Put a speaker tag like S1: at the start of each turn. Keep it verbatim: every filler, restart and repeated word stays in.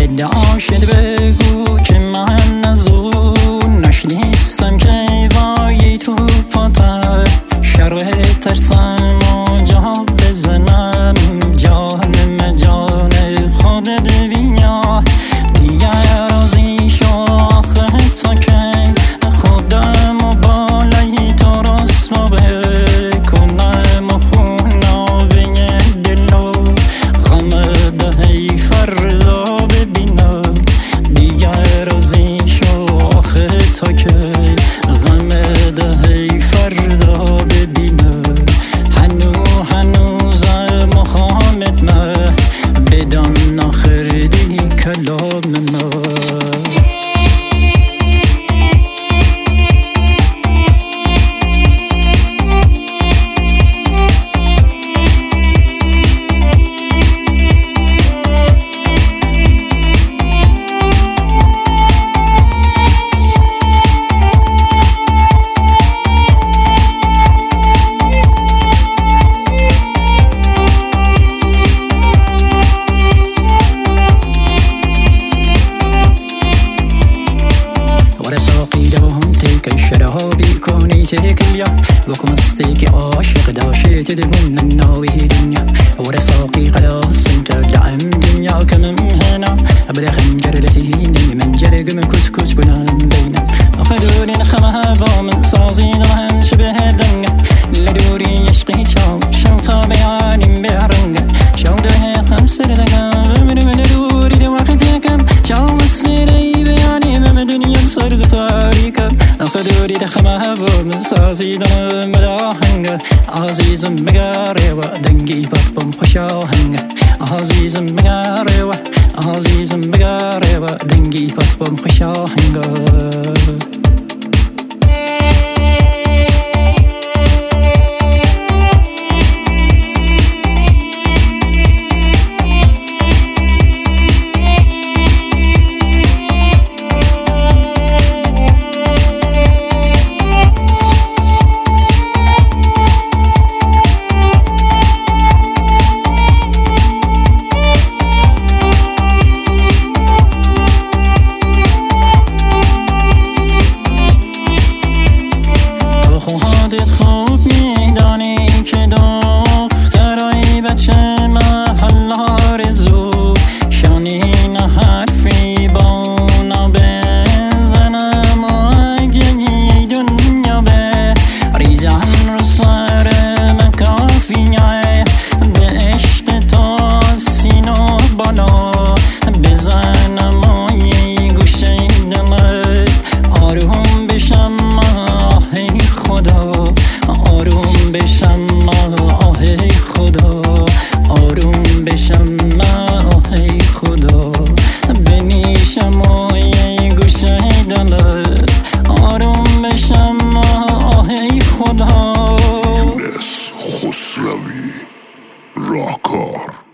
S1: بداشت بگو که من از اون نشنیستم که وای تو پاتر شرق ترسم و جا بزنم جانم جان خودت بیا دیگر رازی شو آخه تا که خودم و بالای تو رسوا بکنم و خونابه دل و غم دهی فردا ببینم دیگر رازی شو آخه تا که غم دهی فردا ببینم هنو هنوزم مخامت نه بدان آخر دی کلام ما شرابی کنی تکلیا وكم السيك عاشق داشت تدبن من ناوي دنيا ورا ساقي قلاص انت لعم دنيا كم هنا ابدا خنجر لسيني من جرق من كسكس بنام بينا اخذوني نخمها من صازي نغهم شبه دنيا لدوري يشقي شاو شاو طابياني بعرنجا شاو ده خمس دقا من من دوري دي وقتكم شاو السيري بياني من دنيا صرت تاريكم أخذوري دخمها من صازي دم ملاهنجا عزيز مقاري ودنجي بطم خشاهنجا عزيز مقاري عزيز مقاري ودنجي بطم خشاهنجا خوب میدانی که دخترای بچه محل آرزو شانین حرفی با اونا بزنم و اگه دنیا به ریزن رو سر من کافیه به عشق تو سینو بالا بزنم و یه گوشه دلت آروم بشم آهی خدا آروم بشم آه خدا آروم بشم آه خدا بمیشم و یه گوشه دلت آروم بشم آه خدا
S2: یونس خسروی راهکار.